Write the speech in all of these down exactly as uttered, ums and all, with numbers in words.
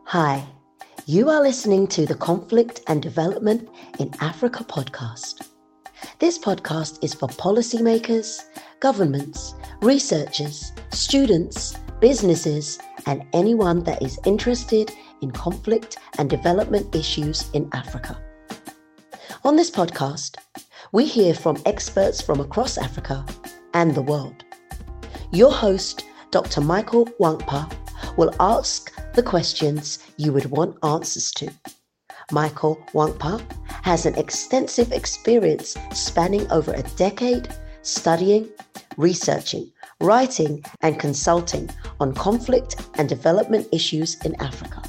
Hi, you are listening to the Conflict and Development in Africa podcast. This podcast is for policymakers, governments, researchers, students, businesses, and anyone that is interested in conflict and development issues in Africa. On this podcast, we hear from experts from across Africa and the world. Your host, Doctor Michael Wankpa, will ask the questions you would want answers to. Michael Wankpa has an extensive experience spanning over a decade studying, researching, writing, and consulting on conflict and development issues in Africa.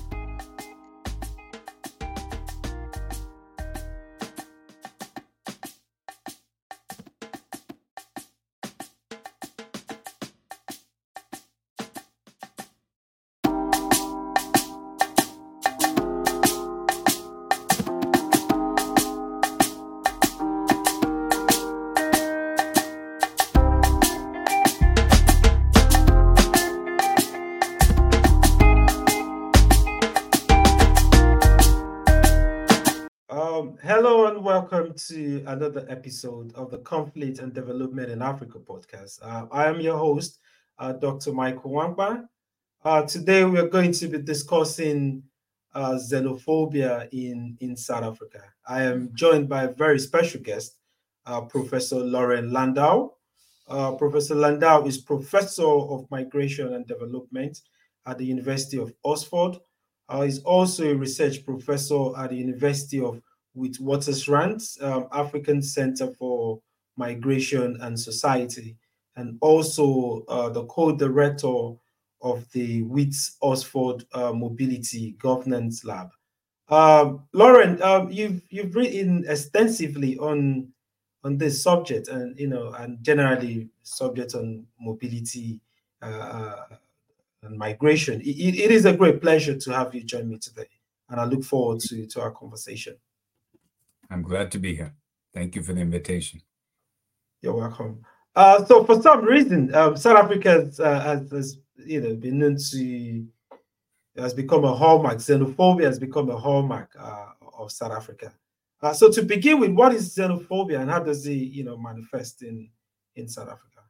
Hello and welcome to another episode of the Conflict and Development in Africa podcast. Uh, I am your host, uh, Doctor Michael Wankpa. Uh, today we are going to be discussing uh, xenophobia in, in South Africa. I am joined by a very special guest, uh, Professor Lauren Landau. Uh, Professor Landau is Professor of Migration and Development at the University of Oxford. Uh, he's also a research professor at the University of Witwatersrand, um, African Center for Migration and Society, and also uh, the co-director of the Wits Oxford uh, Mobility Governance Lab. Um, Lauren, um, you've you've written extensively on on this subject, and you know, and generally subject on mobility uh, and migration. It, it is a great pleasure to have you join me today, and I look forward to to our conversation. I'm glad to be here. Thank you for the invitation. You're welcome. Uh, so, for some reason, um, South Africa has, uh, has, has, you know, been known to has become a hallmark. Xenophobia has become a hallmark uh, of South Africa. Uh, so, to begin with, what is xenophobia and how does it, you know, manifest in in South Africa?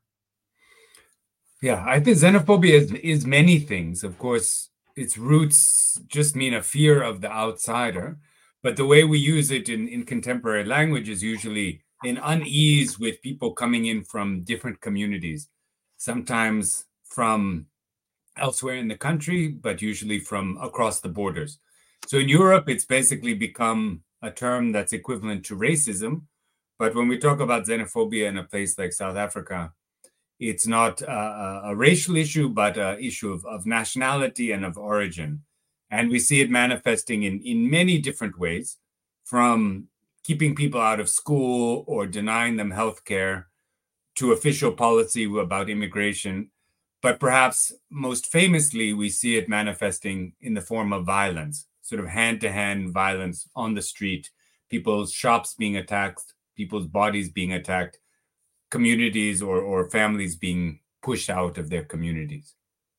Yeah, I think xenophobia is is many things. Of course, its roots just mean a fear of the outsider. But the way we use it in, in contemporary language is usually an unease with people coming in from different communities, sometimes from elsewhere in the country, but usually from across the borders. So in Europe, it's basically become a term that's equivalent to racism. But when we talk about xenophobia in a place like South Africa, it's not a, a racial issue, but an issue of, of nationality and of origin. And we see it manifesting in, in many different ways, from keeping people out of school or denying them healthcare to official policy about immigration. But perhaps most famously, we see it manifesting in the form of violence, sort of hand-to-hand violence on the street, people's shops being attacked, people's bodies being attacked, communities or, or families being pushed out of their communities.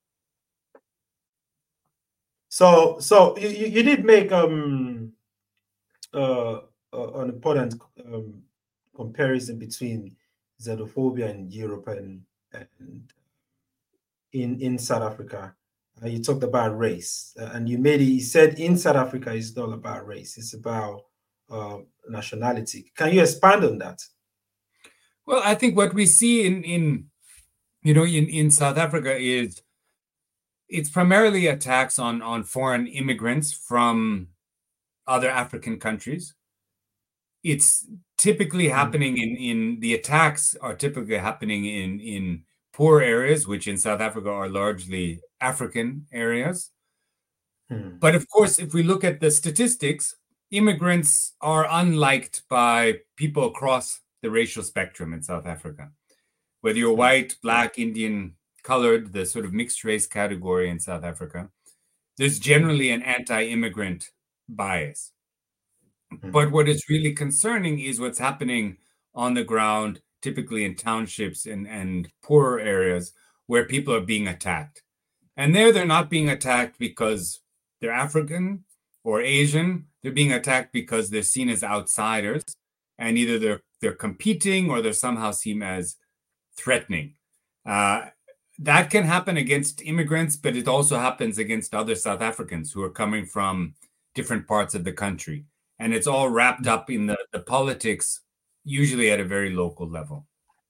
So, so you, you did make um, uh, uh, an important um, comparison between xenophobia in Europe and, and in, in South Africa. Uh, you talked about race, uh, and you made it, you said in South Africa it's not about race, it's about uh, nationality. Can you expand on that? Well, I think what we see in, in you know, in, in South Africa is it's primarily attacks on, on foreign immigrants from other African countries. It's typically happening in, in the attacks are typically happening in, in poor areas, which in South Africa are largely African areas. Hmm. But of course, if we look at the statistics, immigrants are unliked by people across the racial spectrum in South Africa. Whether you're white, black, Indian, colored, the sort of mixed race category in South Africa, there's generally an anti-immigrant bias. Mm-hmm. But what is really concerning is what's happening on the ground, typically in townships and, and poorer areas where people are being attacked. And there they're not being attacked because they're African or Asian, they're being attacked because they're seen as outsiders, and either they're they're competing or they're somehow seen as threatening. Uh, that can happen against immigrants, but it also happens against other South Africans who are coming from different parts of the country. And it's all wrapped up in the, the politics, usually at a very local level.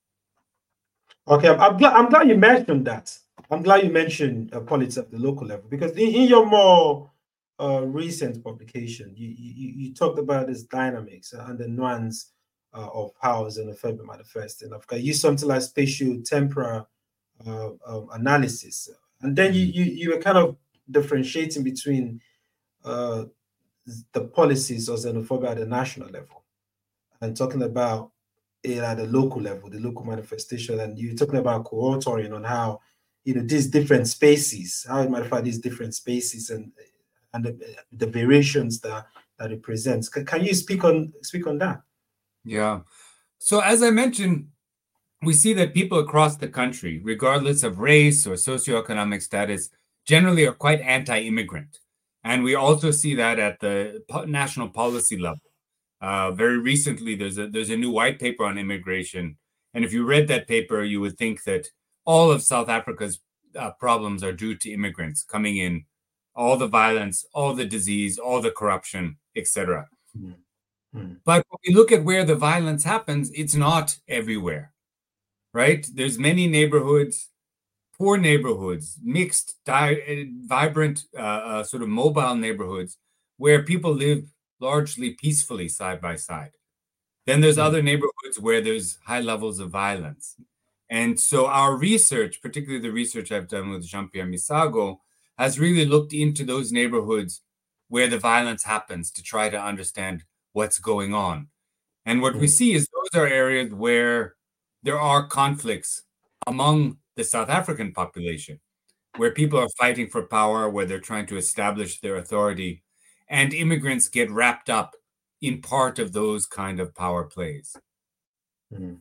Okay, I'm glad, I'm glad you mentioned that. I'm glad you mentioned uh, politics at the local level, because in, in your more uh, recent publication, you, you you talked about this dynamics and the nuance uh, of how xenophobia manifests in Africa. You used something like spatial temporal uh, um, analysis, and then you, you you were kind of differentiating between uh, the policies of xenophobia at the national level and talking about it at the local level, the local manifestation. And you're talking about co-authoring on how, you know, these different spaces, how it manifests these different spaces and and the, the variations that that it presents. Can, can you speak on speak on that? Yeah. So as I mentioned, we see that people across the country, regardless of race or socioeconomic status, generally are quite anti-immigrant. And we also see that at the national policy level. Uh, very recently, there's a there's a new white paper on immigration. And if you read that paper, you would think that all of South Africa's uh, problems are due to immigrants coming in, all the violence, all the disease, all the corruption, et cetera. Mm-hmm. But when we look at where the violence happens, it's not everywhere, right? There's many neighborhoods, poor neighborhoods, mixed, di- vibrant, uh, uh, sort of mobile neighborhoods where people live largely peacefully side by side. Then there's mm-hmm. other neighborhoods where there's high levels of violence. And so our research, particularly the research I've done with Jean-Pierre Misago, has really looked into those neighborhoods where the violence happens to try to understand what's going on. And what mm-hmm. we see is those are areas where there are conflicts among the South African population, where people are fighting for power, where they're trying to establish their authority, and immigrants get wrapped up in part of those kind of power plays. Mm.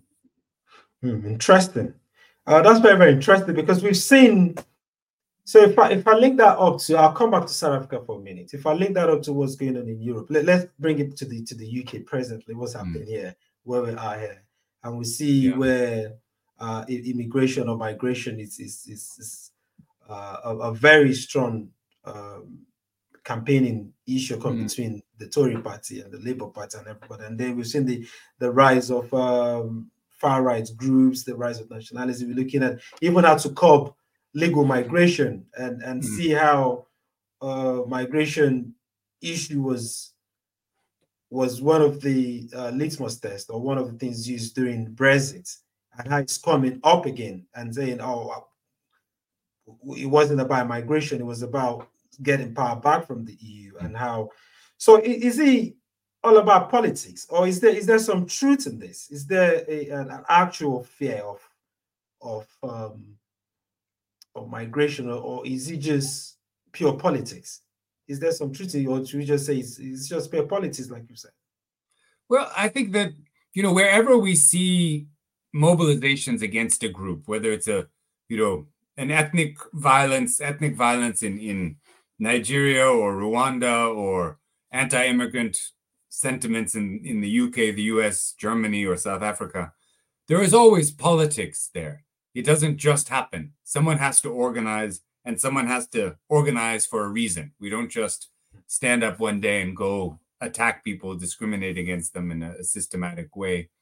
Mm, interesting. Uh, that's very, very interesting, because we've seen. So if I if I link that up to, I'll come back to South Africa for a minute. If I link that up to what's going on in Europe, let, let's bring it to the to the U K presently. What's happening mm. here, where we are here, and we see yeah. where uh, immigration or migration is is is, is uh, a, a very strong um, campaigning issue mm. between the Tory party and the Labour Party and everybody. And then we've seen the the rise of um, far right groups, the rise of nationalism. We're looking at even how to curb legal migration and and mm. see how uh, migration issue was was one of the uh, litmus tests or one of the things used during Brexit, and how it's coming up again and saying, oh, it wasn't about migration, it was about getting power back from the E U. And how, so is it all about politics, or is there is there some truth in this? Is there a, an, an actual fear of of um, of migration, or, or is it just pure politics? Is there some truth in it, or should we just say it's, it's just pure politics, like you said? Well, I think that, you know, wherever we see mobilizations against a group, whether it's a, you know, an ethnic violence, ethnic violence in, in Nigeria or Rwanda, or anti-immigrant sentiments in, in the U K, the U S, Germany, or South Africa, there is always politics there. It doesn't just happen. Someone has to organize, and someone has to organize for a reason. We don't just stand up one day and go attack people, discriminate against them in a systematic way.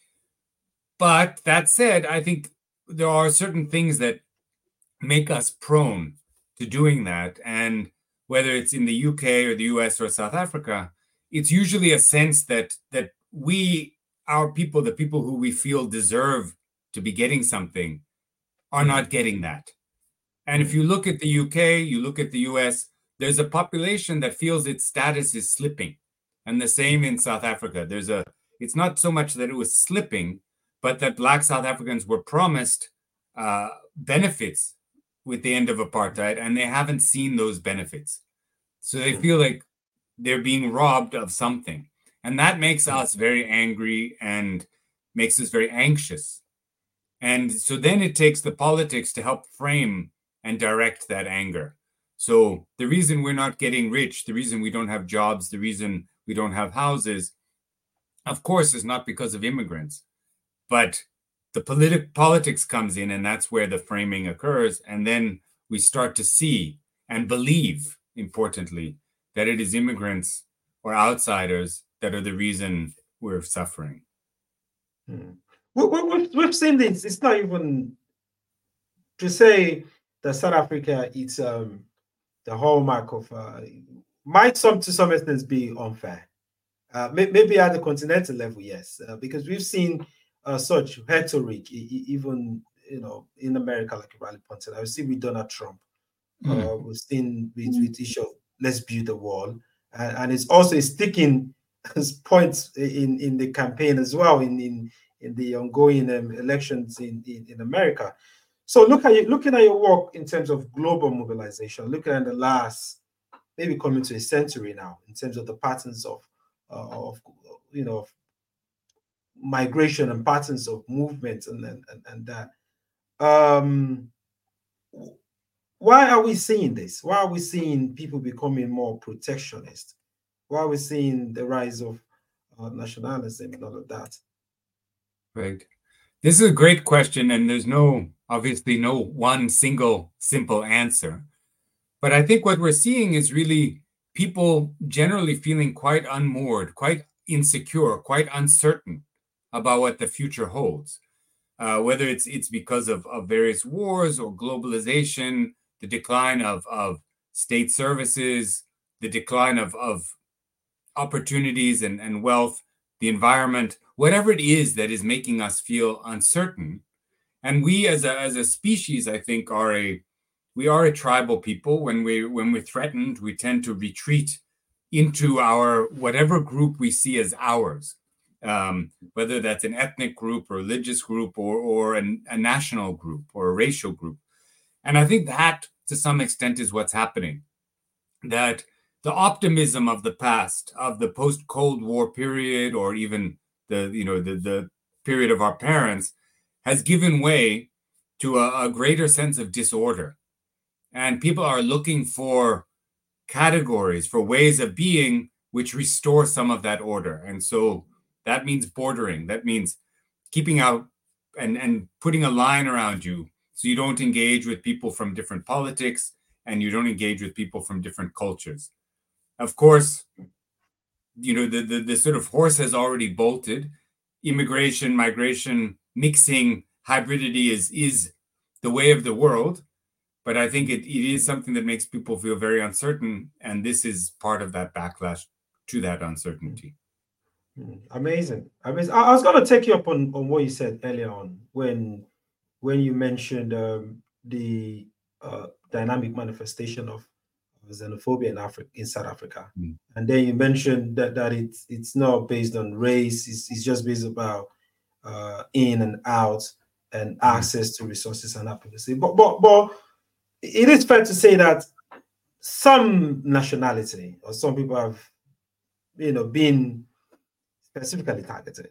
But that said, I think there are certain things that make us prone to doing that. And whether it's in the U K or the U S or South Africa, it's usually a sense that that we, our people, the people who we feel deserve to be getting something, are not getting that. And if you look at the U K, you look at the U S, there's a population that feels its status is slipping. And the same in South Africa. There's a, it's not so much that it was slipping, but that Black South Africans were promised uh, benefits with the end of apartheid, and they haven't seen those benefits. So they feel like they're being robbed of something. And that makes us very angry and makes us very anxious. And so then it takes the politics to help frame and direct that anger. So the reason we're not getting rich, the reason we don't have jobs, the reason we don't have houses, of course, is not because of immigrants, but the politi- politics comes in, and that's where the framing occurs. And then we start to see and believe, importantly, that it is immigrants or outsiders that are the reason we're suffering. Hmm. We, we, we've, we've seen this. It's not even to say that South Africa, it's um, the hallmark of, uh, might some to some extent be unfair. Uh, may, maybe at the continental level, yes, uh, because we've seen uh, such rhetoric, e- e- even you know, in America, like Riley pointed out. We've seen with Donald Trump. Mm. Uh, we've seen with, with issue of let's build a wall, and, and it's also a sticking points in, in the campaign as well, in in, in the ongoing um, elections in, in, in America. So look at you, looking at your work in terms of global mobilization, looking at the last maybe coming to a century now in terms of the patterns of uh, of you know of migration and patterns of movement and and, and that. Um, why are we seeing this? Why are we seeing people becoming more protectionist? Why are we seeing the rise of uh, nationalism and all of that? Right. This is a great question, and there's no, obviously, no one single simple answer. But I think what we're seeing is really people generally feeling quite unmoored, quite insecure, quite uncertain about what the future holds. Uh, whether it's it's because of, of various wars or globalization, the decline of, of state services, the decline of, of opportunities and, and wealth, the environment, whatever it is that is making us feel uncertain. And we as a as a species, I think, are a we are a tribal people. When we when we're threatened, we tend to retreat into our whatever group we see as ours, um, whether that's an ethnic group, a religious group, or or an, a national group or a racial group. And I think that, to some extent, is what's happening. That the optimism of the past, of the post-Cold War period, or even the you know the the period of our parents, has given way to a, a greater sense of disorder. And people are looking for categories, for ways of being which restore some of that order. And so that means bordering. That means keeping out and, and putting a line around you so you don't engage with people from different politics and you don't engage with people from different cultures. Of course, you know, the, the, the sort of horse has already bolted. Immigration, migration, mixing, hybridity is, is the way of the world. But I think it, it is something that makes people feel very uncertain. And this is part of that backlash to that uncertainty. Amazing. Amazing. I, I was going to take you up on, on what you said earlier on when when you mentioned um, the uh, dynamic manifestation of xenophobia in Africa, in South Africa, mm. and then you mentioned that that it's it's not based on race; it's, it's just based about uh, in and out and mm. access to resources and advocacy. But but but it is fair to say that some nationality or some people have, you know, been specifically targeted.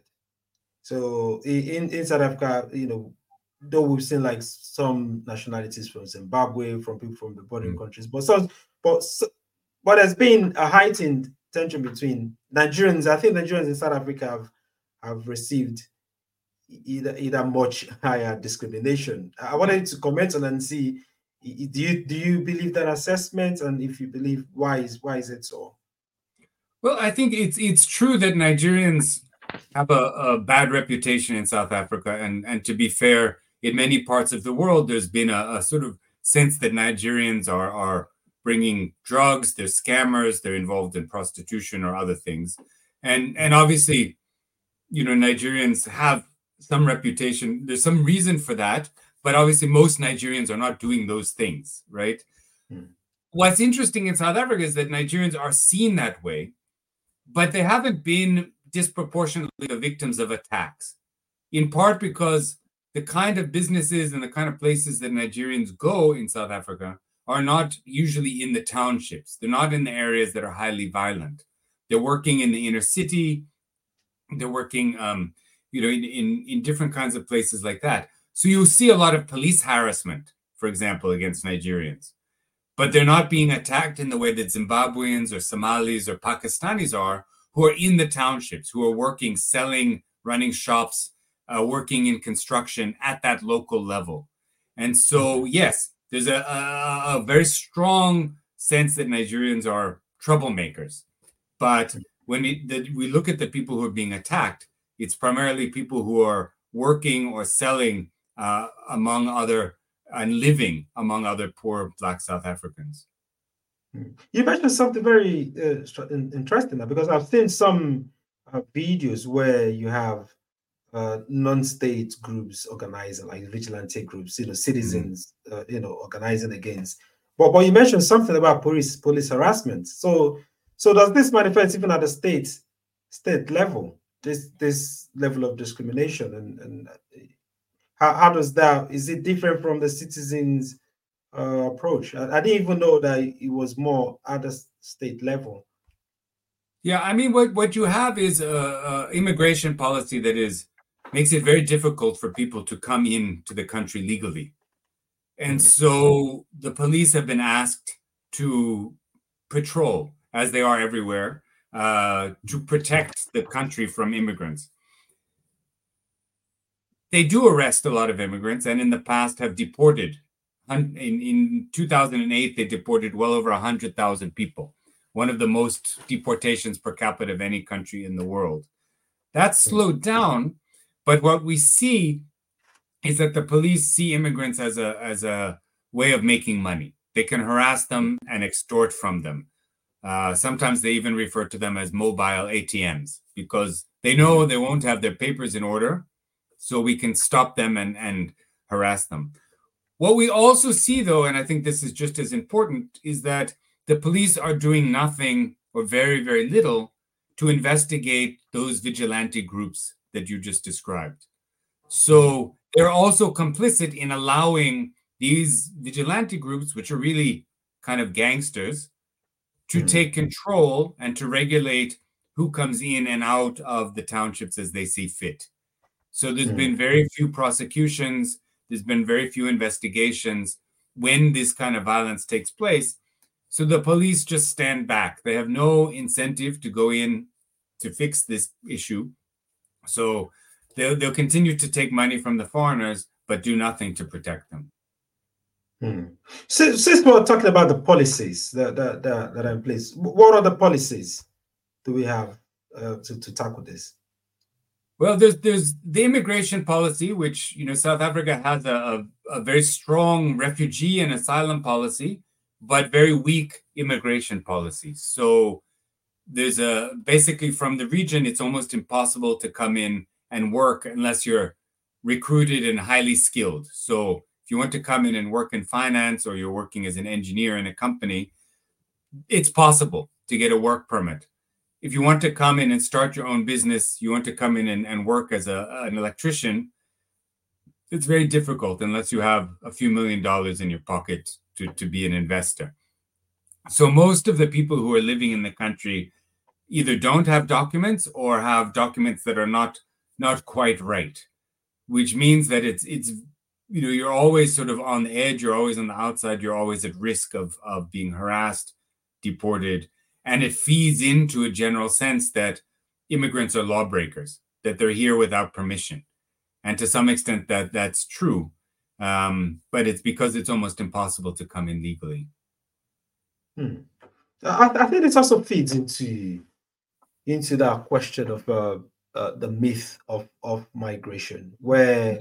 So in in South Africa, you know, though we've seen like some nationalities from Zimbabwe, from people from the bordering mm. countries, but some, but but there's been a heightened tension between Nigerians. I think Nigerians in South Africa have have received either either much higher discrimination. I wanted to comment on and see, do you do you believe that assessment, and if you believe, why is why is it so? Well, I think it's it's true that Nigerians have a, a bad reputation in South Africa, and and to be fair, in many parts of the world, there's been a, a sort of sense that Nigerians are are bringing drugs, they're scammers, they're involved in prostitution or other things, and and obviously, you know, Nigerians have some reputation. There's some reason for that, but obviously, most Nigerians are not doing those things, right? Hmm. What's interesting in South Africa is that Nigerians are seen that way, but they haven't been disproportionately the victims of attacks, in part because the kind of businesses and the kind of places that Nigerians go in South Africa are not usually in the townships. They're not in the areas that are highly violent. They're working in the inner city. They're working, um, you know, in, in, in different kinds of places like that. So you'll see a lot of police harassment, for example, against Nigerians. but they're not being attacked in the way that Zimbabweans or Somalis or Pakistanis are, who are in the townships, who are working, selling, running shops, uh, working in construction at that local level. And so, yes, there's a, a, a very strong sense that Nigerians are troublemakers. But when we, the, we look at the people who are being attacked, it's primarily people who are working or selling uh, among other and living among other poor Black South Africans. You mentioned something very uh, interesting now, because I've seen some uh, videos where you have uh, non-state groups organizing, like vigilante groups, you know, citizens, mm-hmm. uh, you know, organizing against. But but you mentioned something about police police harassment. So so does this manifest even at the state state level? This this level of discrimination, and and how how does that, is it different from the citizens' uh, approach? I, I didn't even know that it was more at the state level. Yeah, I mean, what what you have is a, a immigration policy that is makes it very difficult for people to come into the country legally. And so the police have been asked to patrol, as they are everywhere, uh, to protect the country from immigrants. They do arrest a lot of immigrants, and in the past have deported. In, in two thousand eight, they deported well over one hundred thousand people, one of the most deportations per capita of any country in the world. That's slowed down. But what we see is that the police see immigrants as a as a way of making money. They can harass them and extort from them. Uh, sometimes they even refer to them as mobile A T Ms, because they know they won't have their papers in order, so we can stop them and, and harass them. What we also see, though, and I think this is just as important, is that the police are doing nothing or very, very little to investigate those vigilante groups that you just described. So they're also complicit in allowing these vigilante groups, which are really kind of gangsters, to mm-hmm. take control and to regulate who comes in and out of the townships as they see fit. So there's mm-hmm. been very few prosecutions. There's been very few investigations when this kind of violence takes place. So the police just stand back. They have no incentive to go in to fix this issue. So they'll, they'll continue to take money from the foreigners, but do nothing to protect them. Hmm. So, since we're talking about the policies that, that, that, that are in place, what other policies do we have uh, to, to tackle this? Well, there's there's the immigration policy, which, you know, South Africa has a, a, a very strong refugee and asylum policy, but very weak immigration policy. So there's a, basically from the region, it's almost impossible to come in and work unless you're recruited and highly skilled. So if you want to come in and work in finance, or you're working as an engineer in a company, it's possible to get a work permit. If you want to come in and start your own business, you want to come in and, and work as a, an electrician, it's very difficult unless you have a few million dollars in your pocket to, to be an investor. So most of the people who are living in the country either don't have documents or have documents that are not not quite right, which means that it's it's you know, you're always sort of on the edge, you're always on the outside, you're always at risk of of being harassed, deported, and it feeds into a general sense that immigrants are lawbreakers, that they're here without permission. And to some extent that that's true, um, but it's because it's almost impossible to come in legally. Hmm. I, I think it also feeds into into that question of uh, uh, the myth of of migration, where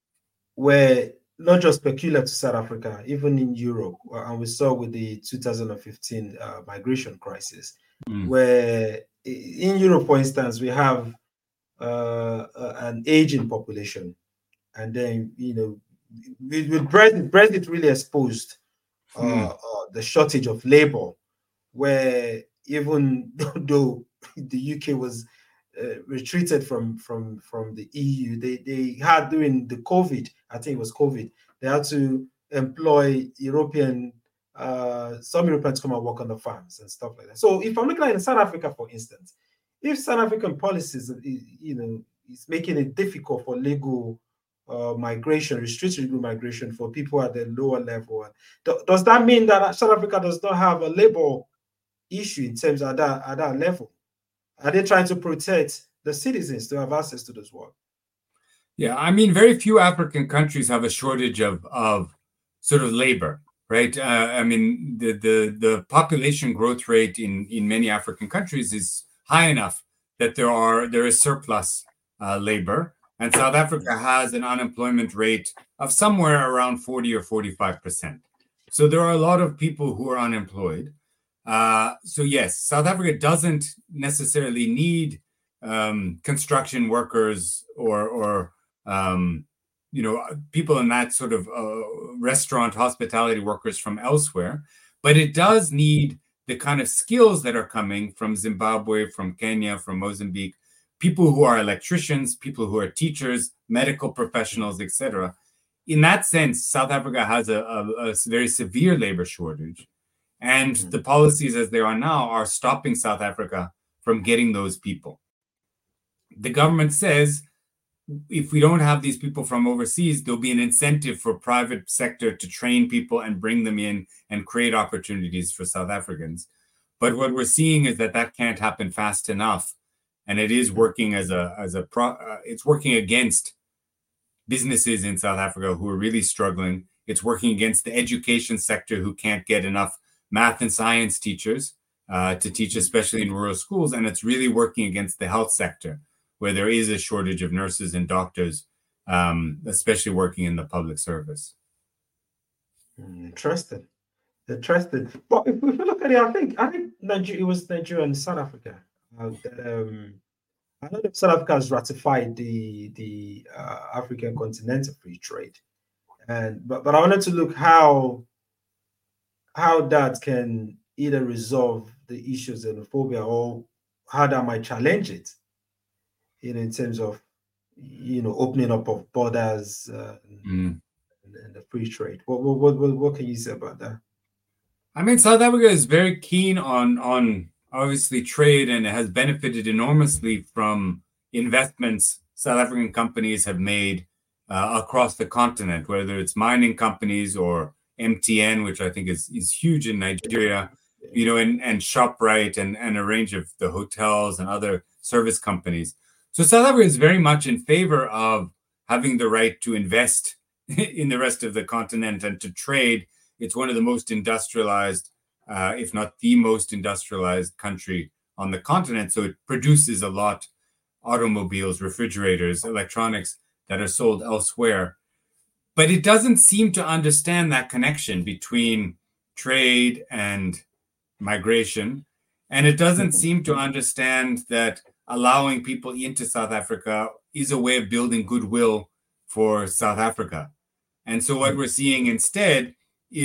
where not just peculiar to South Africa, even in Europe, and we saw with the two thousand fifteen uh, migration crisis, mm. where in Europe, for instance, we have uh, an aging population, and then, you know, with, with Brexit, Brexit really exposed uh, mm. uh, the shortage of labor, where even though the U K was uh, retreated from from from the E U, they they had, during the COVID, I think it was COVID, they had to employ European uh, some Europeans to come and work on the farms and stuff like that. So if I'm looking at in South Africa, for instance, if South African policies, you know, is making it difficult for legal uh, migration, restricted migration for people at the lower level. Do, does that mean that South Africa does not have a labor issue in terms of that at that level? Are they trying to protect the citizens to have access to this work? Yeah, I mean, very few African countries have a shortage of of sort of labor, right? Uh, I mean, the the the population growth rate in in many African countries is high enough that there are there is surplus uh, labor, and South Africa has an unemployment rate of somewhere around forty or forty-five percent. So there are a lot of people who are unemployed. Uh, so yes, South Africa doesn't necessarily need um, construction workers or or um, you know, people in that sort of uh, restaurant hospitality workers from elsewhere, but it does need the kind of skills that are coming from Zimbabwe, from Kenya, from Mozambique, people who are electricians, people who are teachers, medical professionals, et cetera. In that sense, South Africa has a, a, a very severe labor shortage, and mm-hmm. the policies as they are now are stopping South Africa from getting those people. The government says, if we don't have these people from overseas, there'll be an incentive for private sector to train people and bring them in and create opportunities for South Africans. But what we're seeing is that that can't happen fast enough, and it is working as a as a pro, uh, it's working against businesses in South Africa who are really struggling. It's working against the education sector who can't get enough math and science teachers uh, to teach, especially in rural schools, and it's really working against the health sector, where there is a shortage of nurses and doctors, um, especially working in the public service. Interesting, interesting. But if we look at it, I think I think Nigeria, it was Nigeria and South Africa. Uh, that, um, I know that South Africa has ratified the the uh, African Continental Free Trade, and but but I wanted to look how how that can either resolve the issues of xenophobia or how that might challenge it. You know, in terms of, you know, opening up of borders uh, mm. and, and the free trade. What, what what what can you say about that? I mean, South Africa is very keen on on obviously trade, and it has benefited enormously from investments South African companies have made uh, across the continent, whether it's mining companies or M T N, which I think is is huge in Nigeria, you know, and and ShopRite and and a range of the hotels and other service companies. So South Africa is very much in favor of having the right to invest in the rest of the continent and to trade. It's one of the most industrialized, uh, if not the most industrialized country on the continent. So it produces a lot, automobiles, refrigerators, electronics that are sold elsewhere. But it doesn't seem to understand that connection between trade and migration. And it doesn't seem to understand that allowing people into South Africa is a way of building goodwill for South Africa. And so what we're seeing instead is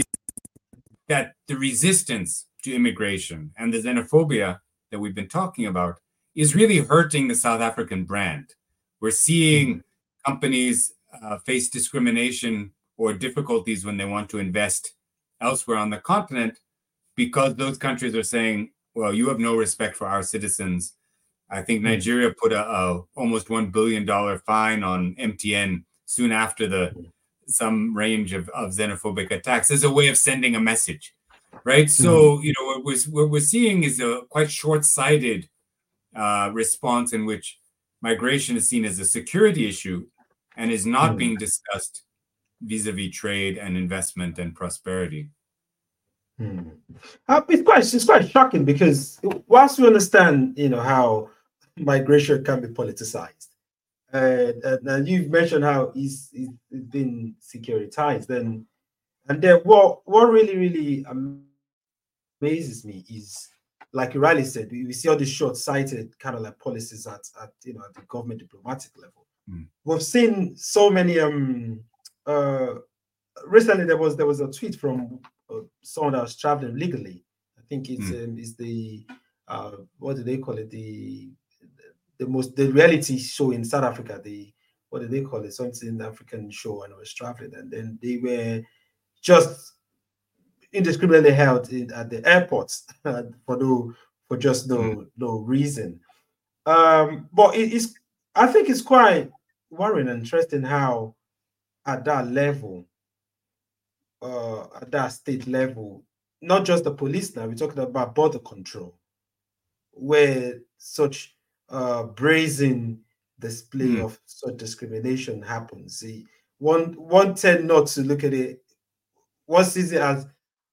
that the resistance to immigration and the xenophobia that we've been talking about is really hurting the South African brand. We're seeing companies uh, face discrimination or difficulties when they want to invest elsewhere on the continent because those countries are saying, well, you have no respect for our citizens. I think Nigeria put a, a almost one billion dollars fine on M T N soon after the some range of, of xenophobic attacks as a way of sending a message, right? So, you know, what we're, what we're seeing is a quite short-sighted uh, response in which migration is seen as a security issue and is not mm. being discussed vis-a-vis trade and investment and prosperity. Hmm. Uh, it's quite it's quite shocking because whilst we understand, you know, how migration can be politicized, uh, and, and you've mentioned how it's, it's been securitized, then and then what what really really amazes me is, like you rightly said, we, we see all these short-sighted kind of like policies at, at you know at the government diplomatic level. Hmm. We've seen so many um uh recently there was there was a tweet from uh, someone that was traveling legally. I think it's mm. um, is the uh, what do they call it? The the most the reality show in South Africa. The what do they call it? Something African show, and I was traveling, and then they were just indiscriminately held in, at the airports for no for just no mm. no reason. Um, but it is I think it's quite worrying and interesting how at that level, uh, at that state level, not just the police now, we're talking about border control, where such uh, brazen display Mm. of such discrimination happens. See, one one tend not to look at it. One sees it as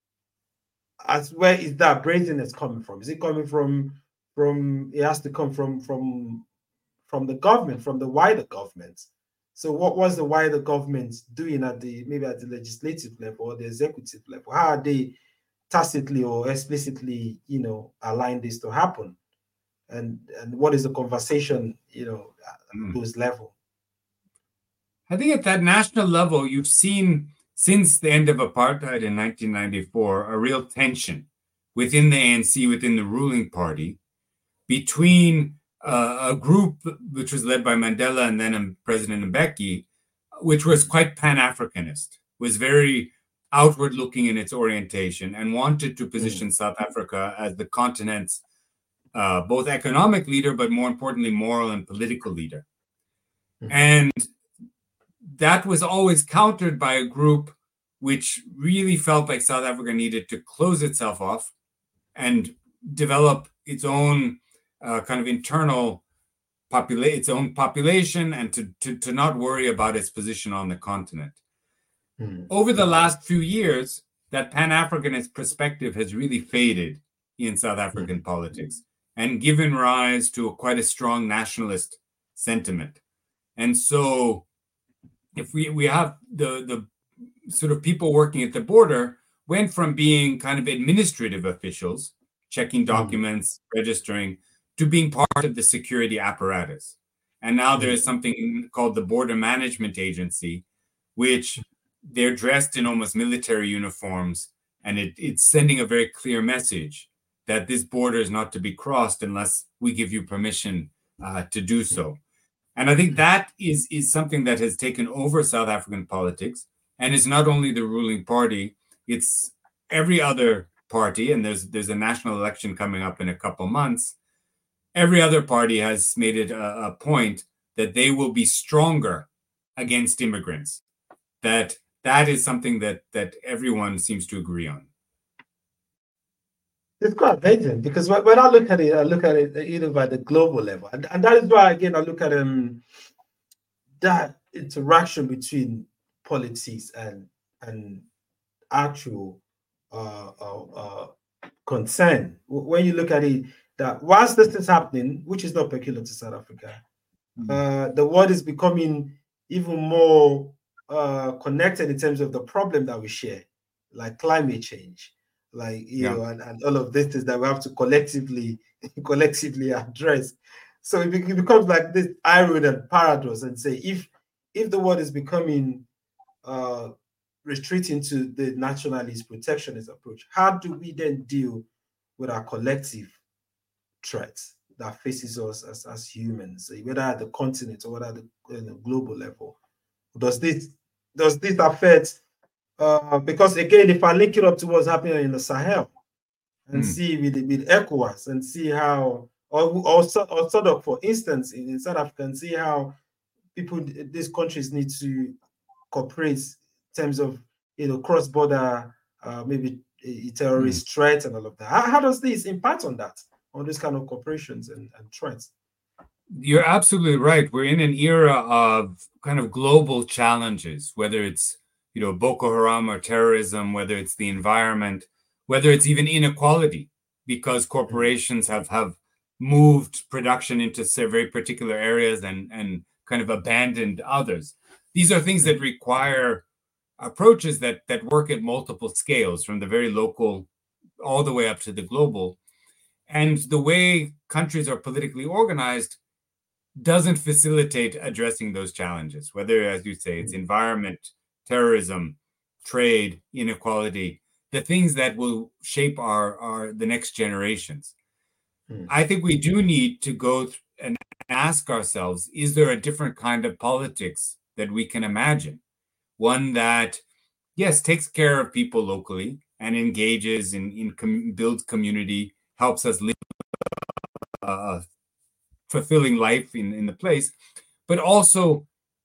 as where is that brazenness coming from? Is it coming from from? It has to come from from from the government, from the wider government. So what was the wider government doing at the maybe at the legislative level or the executive level? How are they tacitly or explicitly, you know, allowing this to happen? And and what is the conversation, you know, at Mm. those level? I think at that national level, you've seen since the end of apartheid in nineteen ninety-four a real tension within the A N C, within the ruling party, between uh, a group which was led by Mandela and then President Mbeki, which was quite Pan-Africanist, was very outward looking in its orientation and wanted to position mm. South Africa as the continent's uh, both economic leader, but more importantly, moral and political leader. Mm. And that was always countered by a group which really felt like South Africa needed to close itself off and develop its own uh, kind of internal populate its own population and to, to, to not worry about its position on the continent. Mm. Over the last few years, that Pan-Africanist perspective has really faded in South African mm. politics and given rise to a, quite a strong nationalist sentiment. And so if we, we have the, the sort of people working at the border went from being kind of administrative officials, checking documents, mm. registering, to being part of the security apparatus. And now mm. there is something called the Border Management Agency, which they're dressed in almost military uniforms, and it, it's sending a very clear message that this border is not to be crossed unless we give you permission uh, to do so. And I think that is, is something that has taken over South African politics, and it's not only the ruling party, it's every other party, and there's there's a national election coming up in a couple months. Every other party has made it a, a point that they will be stronger against immigrants. That that is something that that everyone seems to agree on. It's quite amazing because when I look at it, I look at it either by the global level, and, and that is why again I look at um that interaction between politics and and actual uh, uh, uh, concern. When you look at it, that whilst this is happening, which is not peculiar to South Africa, mm-hmm. uh, the world is becoming even more uh, connected in terms of the problem that we share, like climate change, like you yeah. know, and, and all of this is that we have to collectively collectively address. So it, it becomes like this irony and paradox, and say if if the world is becoming uh, retreating to the nationalist protectionist approach, how do we then deal with our collective threats that faces us as, as humans, whether at the continent or whether at the, at the global level? Does this does this affect? Uh, because again, if I link it up to what's happening in the Sahel and mm. see with with ECOWAS and see how, or also or SADC, for instance, in, in South Africa, and see how people, these countries need to cooperate in terms of, you know, cross-border, uh, maybe a terrorist mm. threat and all of that. How, how does this impact on that, on this kind of corporations and, and threats? You're absolutely right. We're in an era of kind of global challenges, whether it's, you know, Boko Haram or terrorism, whether it's the environment, whether it's even inequality, because corporations have, have moved production into very particular areas and, and kind of abandoned others. These are things that require approaches that that work at multiple scales, from the very local all the way up to the global. And the way countries are politically organized doesn't facilitate addressing those challenges, whether, as you say, it's environment, terrorism, trade, inequality, the things that will shape our, our the next generations. Mm. I think we do need to go th- and ask ourselves, is there a different kind of politics that we can imagine? One that, yes, takes care of people locally and engages in, in com- builds community, helps us live a fulfilling life in, in the place, but also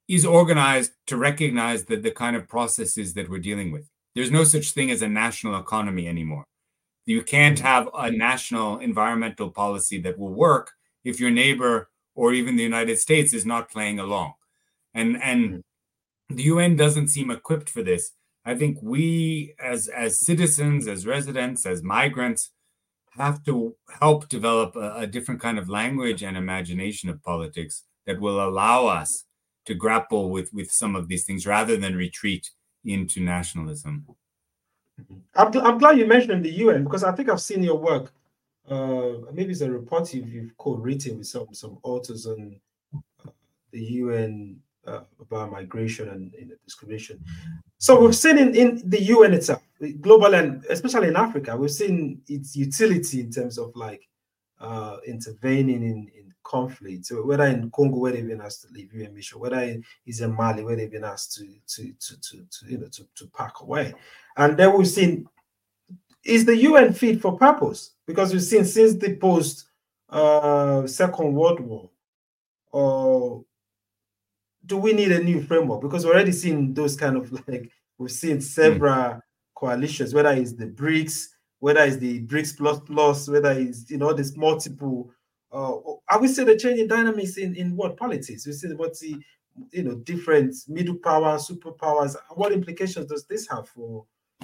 is organized to recognize the, the kind of processes that we're dealing with. There's no such thing as a national economy anymore. You can't have a national environmental policy that will work if your neighbor or even the United States is not playing along. And, and the U N doesn't seem equipped for this. I think we as, as citizens, as residents, as migrants, have to help develop a, a different kind of language and imagination of politics that will allow us to grapple with, with some of these things rather than retreat into nationalism. I'm, gl- I'm glad you mentioned the U N, because I think I've seen your work. Uh, maybe it's a report you've, you've co-written with some, some authors on uh, the U N uh, about migration and you know, discrimination. So we've seen in, in the U N itself, global and especially in Africa, we've seen its utility in terms of like uh, intervening in, in conflict. So whether in Congo, where they've been asked to leave U N mission, whether in, is in Mali, where they've been asked to to to to, to you know to, to pack away, and then we've seen is the U N fit for purpose, because we've seen since the post uh, Second World War, or uh, do we need a new framework? Because we're already seeing those kind of like we've seen several mm. coalitions, whether it's the BRICS, whether it's the BRICS plus plus, whether it's you know this multiple. Uh, I would say the changing dynamics in, in what politics. We see what the you know different middle power, superpowers. What implications does this have for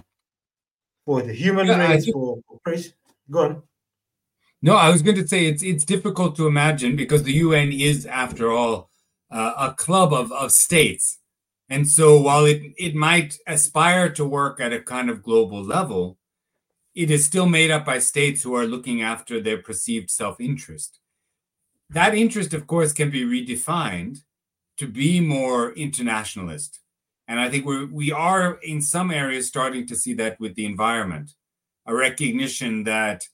for the human yeah, race? Think, for cooperation? Go on. No, I was going to say it's it's difficult to imagine because the U N is, after all, uh, a club of of states, and so while it it might aspire to work at a kind of global level, it is still made up by states who are looking after their perceived self-interest. That interest, of course, can be redefined to be more internationalist. And I think we're, we are, in some areas, starting to see that with the environment, a recognition that,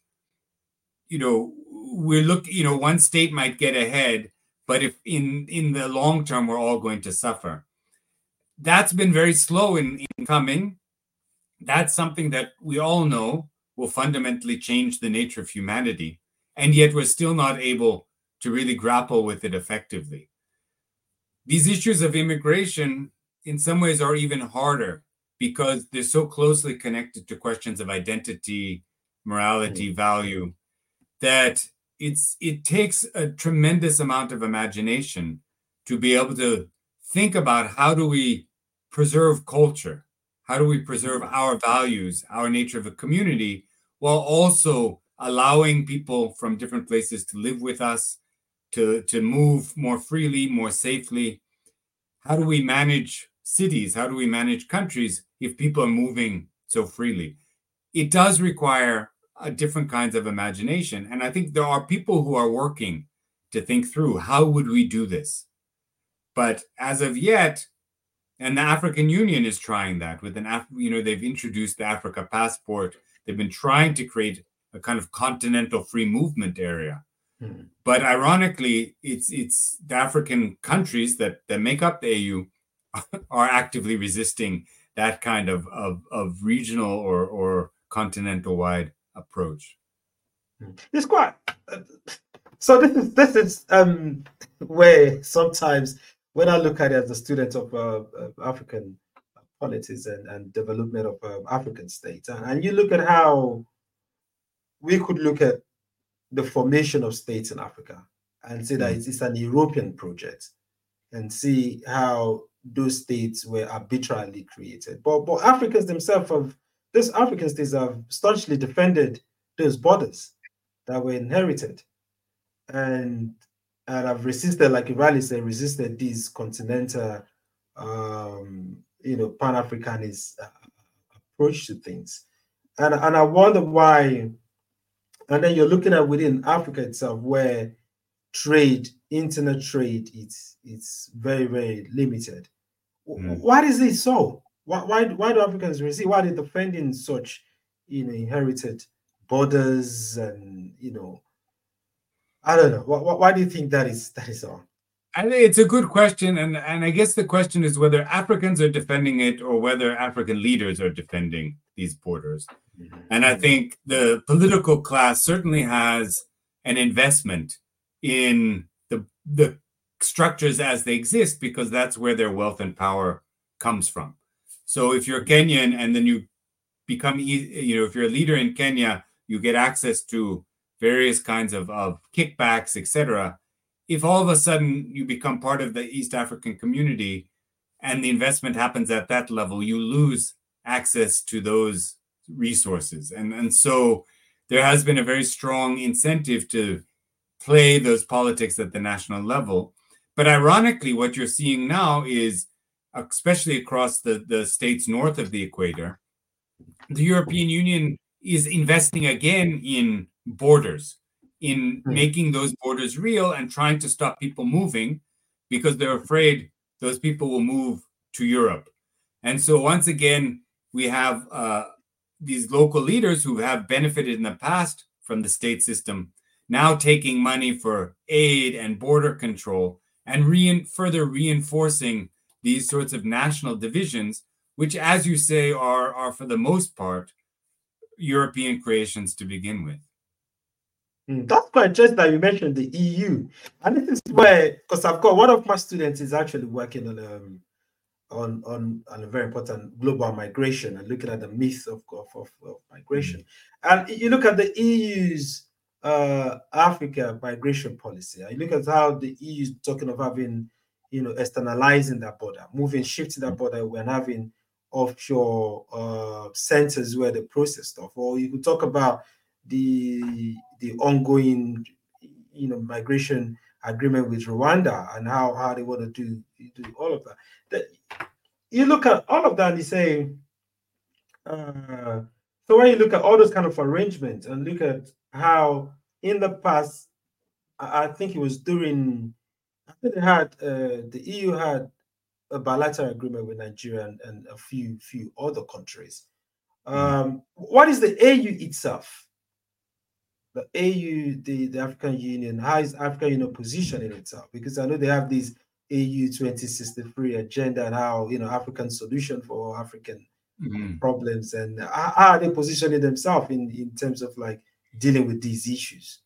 you know, we're looking, you know, one state might get ahead, but if in, in the long term, we're all going to suffer. That's been very slow in, in coming. That's something that we all know will fundamentally change the nature of humanity. And yet we're still not able to really grapple with it effectively. These issues of immigration, in some ways, are even harder because they're so closely connected to questions of identity, morality, value, that it's it takes a tremendous amount of imagination to be able to think about how do we preserve culture? How do we preserve our values, our nature of a community, while also allowing people from different places to live with us, to, to move more freely, more safely? How do we manage cities? How do we manage countries if people are moving so freely? It does require a different kinds of imagination. And I think there are people who are working to think through how would we do this? But as of yet, and the African Union is trying that with an, Af- you know, they've introduced the Africa Passport. They've been trying to create a kind of continental free movement area. Mm-hmm. But ironically, it's it's the African countries that, that make up the A U are actively resisting that kind of, of, of regional or, or continental-wide approach. It's quite... Uh, so this is, this is um, where sometimes... when I look at it as a student of uh, African politics and, and development of uh, African states, and, and you look at how we could look at the formation of states in Africa and say that it's, it's an European project, and see how those states were arbitrarily created. But, but Africans themselves have, those African states have staunchly defended those borders that were inherited. And And I've resisted, like Riley said, resisted this continental, um, you know, Pan-Africanist uh, approach to things. And, and I wonder why, and then you're looking at within Africa itself, where trade, internet trade, it's it's very, very limited. Mm. Why is it so? Why, why, why do Africans resist? Why are they defending such, you know, inherited borders and, you know, I don't know. Why, why do you think that is that is on? I think it's a good question, and, and I guess the question is whether Africans are defending it or whether African leaders are defending these borders. Mm-hmm. And I think the political class certainly has an investment in the the structures as they exist because that's where their wealth and power comes from. So if you're Kenyan and then you become, you know, if you're a leader in Kenya, you get access to various kinds of, of kickbacks, et cetera. If all of a sudden you become part of the East African community and the investment happens at that level, you lose access to those resources. And, and so there has been a very strong incentive to play those politics at the national level. But ironically, what you're seeing now is, especially across the, the states north of the equator, the European Union is investing again in borders, in Hmm. making those borders real and trying to stop people moving because they're afraid those people will move to Europe. And so once again, we have uh, these local leaders who have benefited in the past from the state system now taking money for aid and border control and re- further reinforcing these sorts of national divisions, which, as you say, are, are for the most part, European creations to begin with. Mm, that's quite interesting that you mentioned the E U. And this is where, because I've got one of my students is actually working on um, on, on, on a very important global migration and looking at the myth of, of, of, of migration. Mm-hmm. And you look at the E U's uh, Africa migration policy, and you look at how the E U is talking of having, you know, externalizing that border, moving, shifting that border, when having offshore uh, centers where they process stuff. Or you could talk about the the ongoing, you know, migration agreement with Rwanda and how, how they want to do, do all of that. that. You look at all of that and you say, uh, so when you look at all those kind of arrangements and look at how in the past, I, I think it was during, I think they had, uh, the E U had a bilateral agreement with Nigeria and, and a few, few other countries. Um, mm-hmm. What is the A U itself? The A U, the, the African Union, how is African Union positioning itself? Because I know they have this A U twenty sixty-three agenda and how, you know, African solution for African mm-hmm. problems, and how, how are they positioning themselves in, in terms of like dealing with these issues?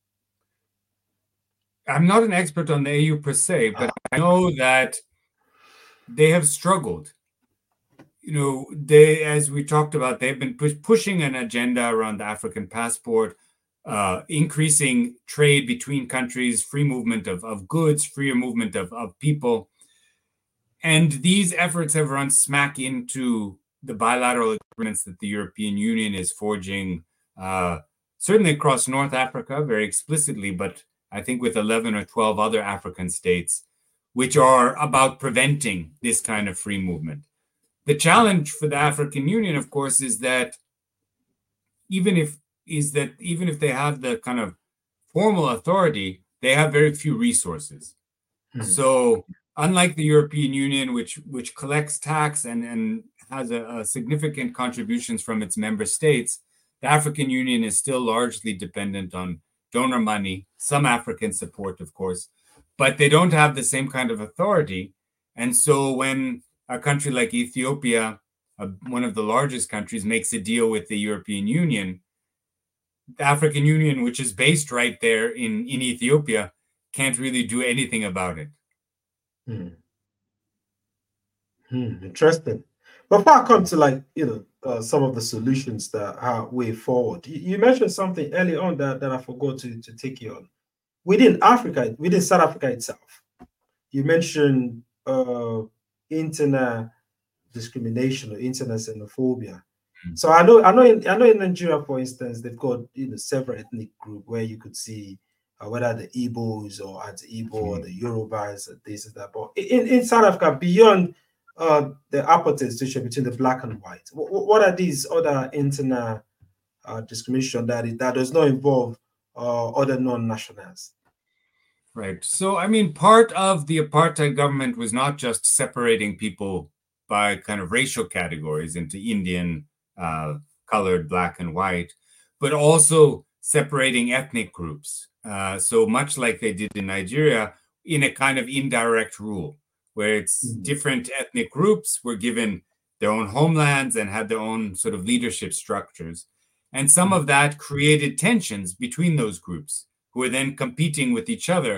I'm not an expert on the A U per se, but ah. I know that they have struggled. You know, they, as we talked about, they've been push, pushing an agenda around the African passport, uh, increasing trade between countries, free movement of, of goods, freer movement of, of people. And these efforts have run smack into the bilateral agreements that the European Union is forging, uh, certainly across North Africa, very explicitly, but I think with eleven or twelve other African states, which are about preventing this kind of free movement. The challenge for the African Union, of course, is that even if is that even if they have the kind of formal authority, they have very few resources. Mm-hmm. So unlike the European Union, which which collects tax and, and has a, a significant contributions from its member states, the African Union is still largely dependent on donor money, some African support, of course, but they don't have the same kind of authority. And so when a country like Ethiopia, uh, one of the largest countries, makes a deal with the European Union, the African Union, which is based right there in, in Ethiopia, can't really do anything about it. Hmm. Hmm. Interesting. Before I come to like, you know, uh, some of the solutions that are way forward, you, you mentioned something early on that, that I forgot to, to take you on. Within Africa, within South Africa itself, you mentioned uh, internet discrimination or internet xenophobia. Mm-hmm. So I know, I know, in, I know in Nigeria, for instance, they've got, you know, several ethnic groups where you could see uh, whether the Igbos or anti-Igbo mm-hmm. or the Yorubas or this and that. But in, in South Africa, beyond uh, the apartheid situation between the black and white, what, what are these other internet uh, discrimination that is, that does not involve uh, other non-nationals? Right. So, I mean, part of the apartheid government was not just separating people by kind of racial categories into Indian, uh, colored, black, and white, but also separating ethnic groups. Uh, so much like they did in Nigeria, in a kind of indirect rule, where it's mm-hmm. different ethnic groups were given their own homelands and had their own sort of leadership structures. And some mm-hmm. of that created tensions between those groups, who were then competing with each other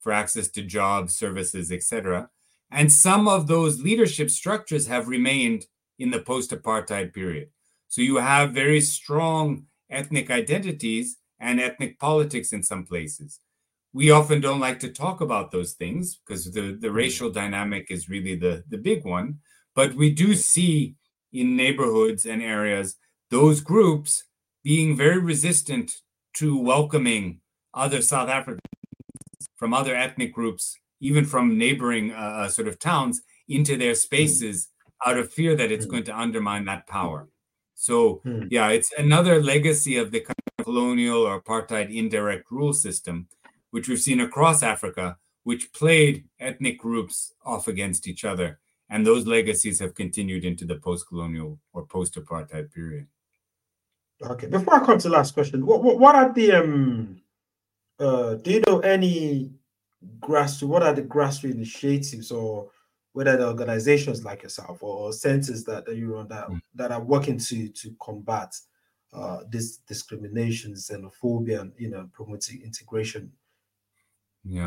for access to jobs, services, et cetera. And some of those leadership structures have remained in the post-apartheid period. So you have very strong ethnic identities and ethnic politics in some places. We often don't like to talk about those things because the, the racial dynamic is really the, the big one. But we do see in neighborhoods and areas those groups being very resistant to welcoming other South Africans from other ethnic groups, even from neighboring uh, sort of towns, into their spaces out of fear that it's going to undermine that power. So, yeah, it's another legacy of the kind of colonial or apartheid indirect rule system, which we've seen across Africa, which played ethnic groups off against each other. And those legacies have continued into the post-colonial or post-apartheid period. Okay, before I come to the last question, what, what, what are the, um, uh, do you know any grassroots, what are the grassroots initiatives or whether the organizations like yourself or centers that, that you run that, mm. that are working to to combat uh, this discrimination, xenophobia, and, you know, promoting integration? Yeah.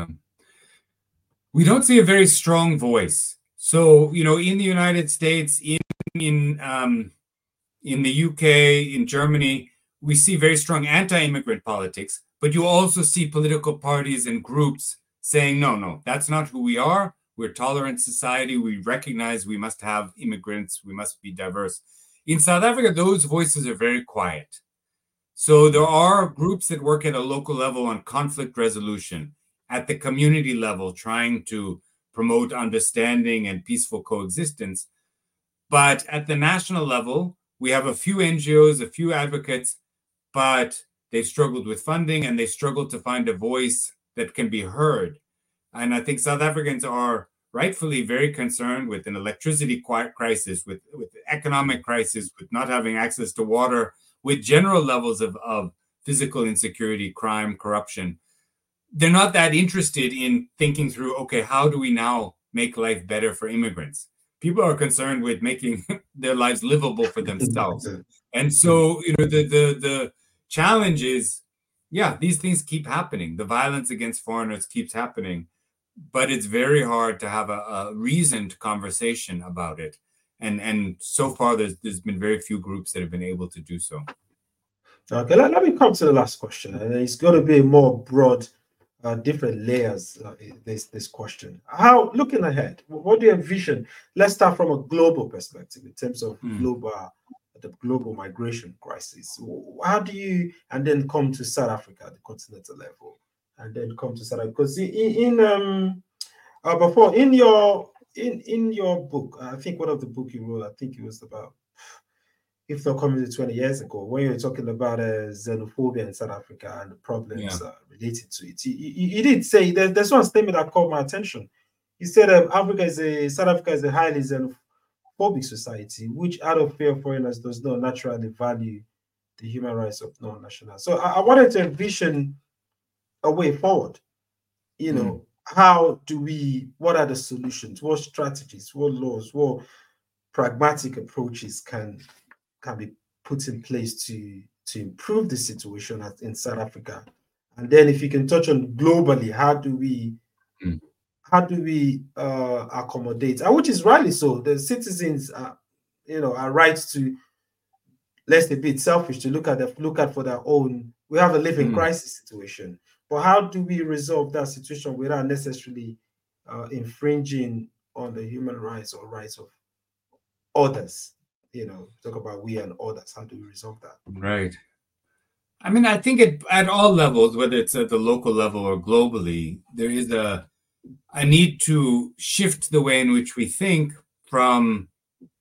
We don't see a very strong voice. So, you know, in the United States, in, in, um, in the U K, in Germany, we see very strong anti-immigrant politics, but you also see political parties and groups saying, no, no, that's not who we are. We're a tolerant society. We recognize we must have immigrants. We must be diverse. In South Africa, those voices are very quiet. So there are groups that work at a local level on conflict resolution, at the community level, trying to promote understanding and peaceful coexistence. But at the national level, we have a few N G Os, a few advocates, but they've struggled with funding and they struggle to find a voice that can be heard. And I think South Africans are rightfully very concerned with an electricity crisis, with, with economic crisis, with not having access to water, with general levels of, of physical insecurity, crime, corruption. They're not that interested in thinking through, okay, how do we now make life better for immigrants? People are concerned with making their lives livable for themselves. And so, you know, the, the, the challenge is, yeah, these things keep happening. The violence against foreigners keeps happening, but it's very hard to have a, a reasoned conversation about it. And and so far, there's there's been very few groups that have been able to do so. Okay, let, let me come to the last question. And it's going to be more broad, uh, different layers, uh, this, this question. How, looking ahead, what do you envision? Let's start from a global perspective in terms of mm. global the global migration crisis. How do you, and then come to South Africa at the continental level, and then come to South Africa? Because in, in um uh, before in your in in your book, I think one of the book you wrote, I think it was about, if not coming to twenty years ago, when you were talking about uh, xenophobia in South Africa and the problems yeah. uh, related to it. You, you, you did say there, there's one statement that caught my attention. You said um, Africa is a South Africa is a highly xenophobic society, which out of fear of foreigners does not naturally value the human rights of non-nationals. So I, I wanted to envision a way forward. You know, mm. how do we, what are the solutions, what strategies, what laws, what pragmatic approaches can can be put in place to to improve the situation at, in South Africa? And then if you can touch on globally, how do we mm. how do we uh, accommodate, uh, which is rightly so, the citizens are, you know, are right to, let's say, be selfish, to look at the, look at for their own. We have a living mm. crisis situation, but how do we resolve that situation without necessarily uh, infringing on the human rights or rights of others? You know, talk about we and others. How do we resolve that? Right. I mean, I think it, at all levels, whether it's at the local level or globally, there is a a need to shift the way in which we think from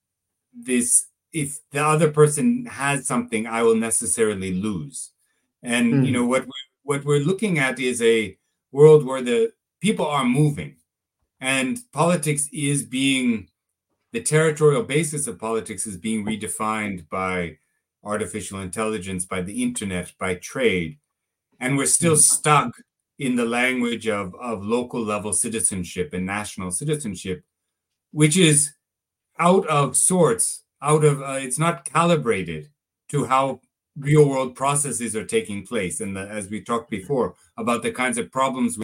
this, if the other person has something, I will necessarily lose. And, mm. you know, what we're, what we're looking at is a world where the people are moving and politics is being, the territorial basis of politics is being redefined by artificial intelligence, by the internet, by trade. And we're still mm. stuck in the language of, of local level citizenship and national citizenship, which is out of sorts, out of, uh, it's not calibrated to how real world processes are taking place. And the, as we talked before about the kinds of problems we have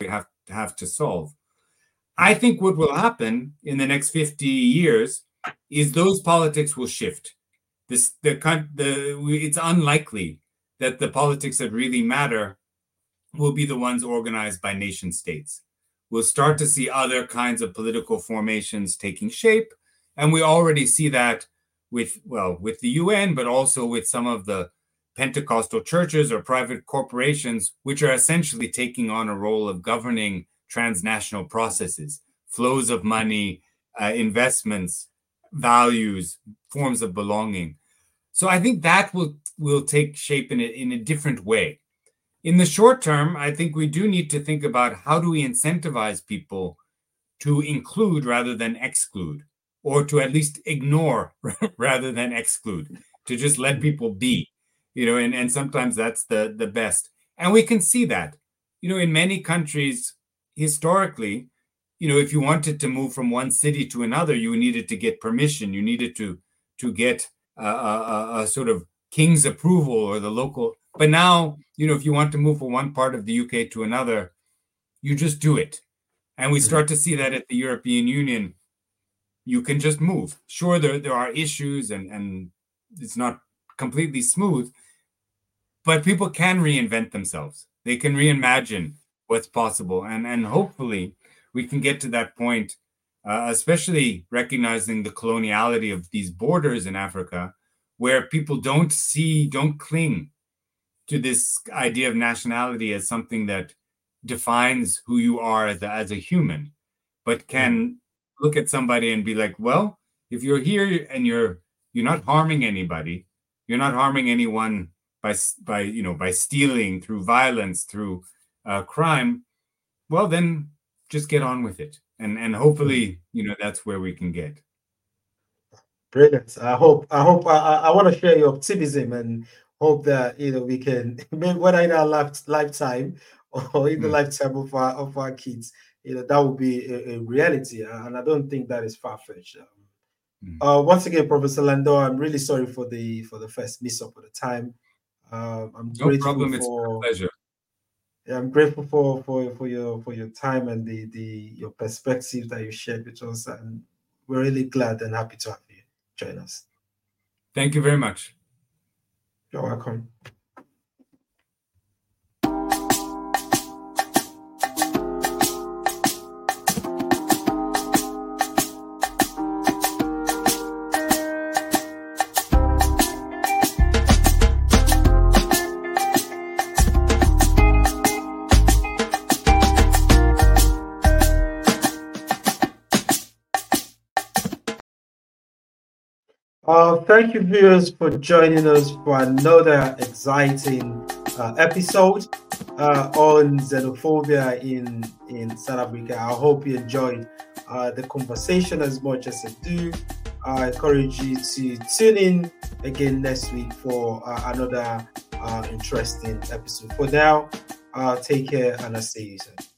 have to solve. I think what will happen in the next fifty years is those politics will shift. This the the it's unlikely that the politics that really matter will be the ones organized by nation states. We'll start to see other kinds of political formations taking shape, and we already see that with well with the U N, but also with some of the Pentecostal churches or private corporations, which are essentially taking on a role of governing transnational processes, flows of money, uh, investments, values, forms of belonging. So I think that will, will take shape in a, in a different way. In the short term, I think we do need to think about how do we incentivize people to include rather than exclude, or to at least ignore rather than exclude, to just let people be, you know, and, and sometimes that's the, the best. And we can see that, you know, in many countries, historically, you know, if you wanted to move from one city to another, you needed to get permission. You needed to to get a, a, a sort of king's approval or the local. But now, you know, if you want to move from one part of the U K to another, you just do it. And we start to see that at the European Union. You can just move. Sure, there, there are issues and, and it's not completely smooth, but people can reinvent themselves. They can reimagine what's possible. And, and hopefully we can get to that point, uh, especially recognizing the coloniality of these borders in Africa, where people don't see, don't cling to this idea of nationality as something that defines who you are as a, as a human, but can look at somebody and be like, well, if you're here and you're you're not harming anybody, you're not harming anyone by by you know by stealing, through violence, through uh, crime, well, then just get on with it, and and hopefully, you know, that's where we can get. Brilliant. I hope I hope I, I want to share your optimism and hope that, you know, we can, whether in our life, lifetime or in the mm. lifetime of our of our kids, you know, that will be a, a reality, and I don't think that is far-fetched. Um, mm. uh, once again, Professor Lando, I'm really sorry for the for the first miss up of the time. Uh, I'm no grateful problem. for, it's a pleasure. Yeah, I'm grateful for for for your for your time and the the your perspective that you shared with us, and we're really glad and happy to have you join us. Thank you very much. You're welcome. Uh, thank you, viewers, for joining us for another exciting uh, episode uh, on xenophobia in, in South Africa. I hope you enjoyed uh, the conversation as much as I do. I encourage you to tune in again next week for uh, another uh, interesting episode. For now, uh, take care and I'll see you soon.